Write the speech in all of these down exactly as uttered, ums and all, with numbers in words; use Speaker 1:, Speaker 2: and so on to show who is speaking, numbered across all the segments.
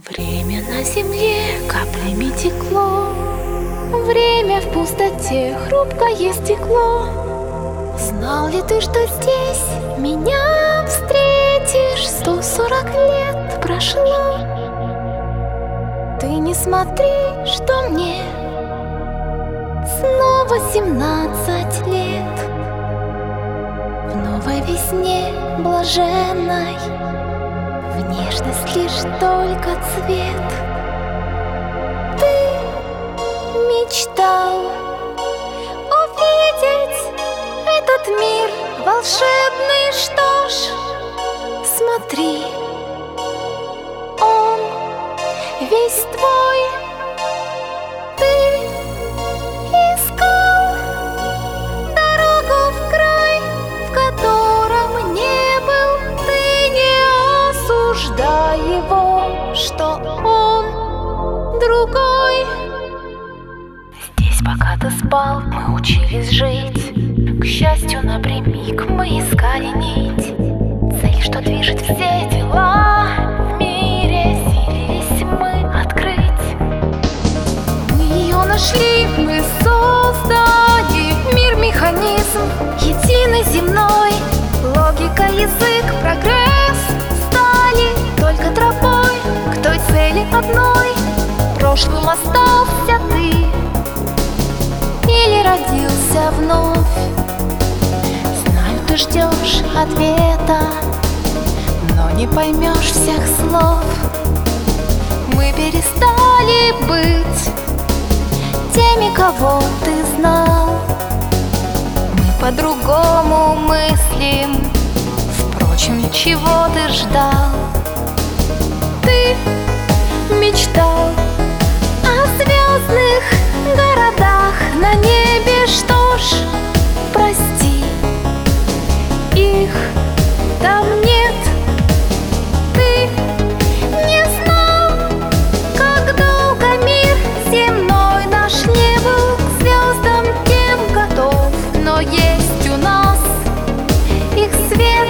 Speaker 1: Время на земле каплями текло, время в пустоте хрупкое стекло. Знал ли ты, что здесь меня встретишь? Сто сорок лет прошло. Ты не смотри, что мне снова семнадцать лет. В новой весне блаженной в нежность лишь только цвет. Ты мечтал увидеть этот мир волшебный, что ж, смотри, он весь твой. Ты искал дорогу в край, в котором не был. Ты не осуждай его, что он другой. Здесь, пока ты спал, мы учились жить. К счастью, напрямик мы искали нить. Цель, что движет все дела в мире, силились мы открыть. Мы ее нашли, мы создали мир, механизм единый земной. Логика, язык, прогресс стали только тропой к той цели одной. Прошлым остался ты или родился вновь. Знаю, ты ждешь ответа, но не поймешь всех слов. Мы перестали быть теми, кого ты знал. Мы по-другому мыслим, впрочем, чего ты ждал? Ты мечтал о звездных городах на небе, что ж, прости, их там нет. Ты не знал, как долго мир земной наш не был к звездам тем готов, но есть у нас их свет.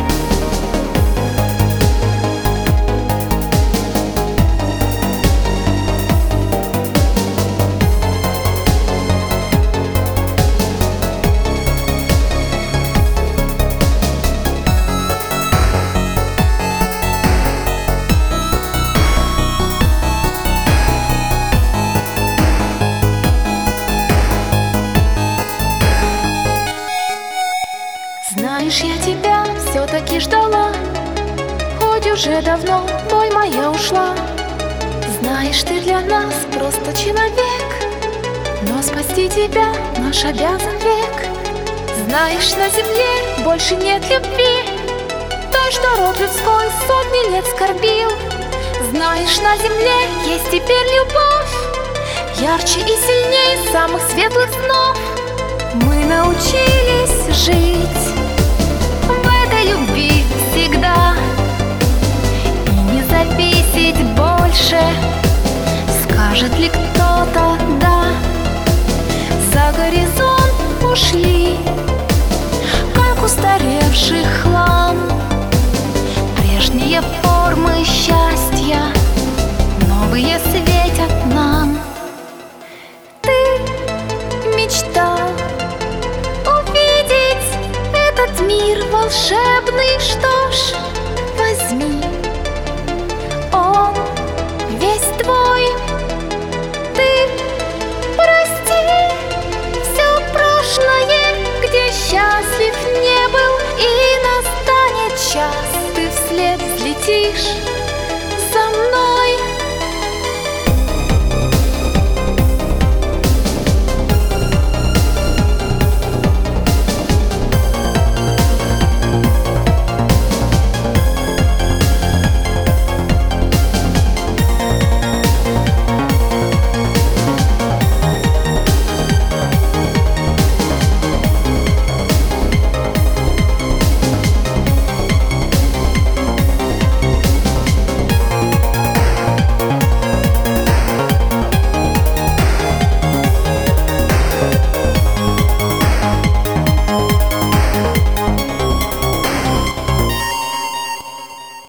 Speaker 1: Знаешь, я тебя все-таки ждала, хоть уже давно боль моя ушла. Знаешь, ты для нас просто человек, но спасти тебя наш обязан век. Знаешь, на земле больше нет любви, той, что род людской сотни лет скорбил. Знаешь, на земле есть теперь любовь, ярче и сильнее самых светлых снов. Мы научились жить в этой любви всегда и не зависеть больше, скажет ли кто-то да. За горизонт ушли, как устаревший хлам, прежние формы счастья, новые светят нам. Ты мечтал увидеть этот мир волшебный, что ж, возьми, он весь твой. Ты прости все прошлое, где счастлив не был, и настанет час, ты вслед взлетишь со мной.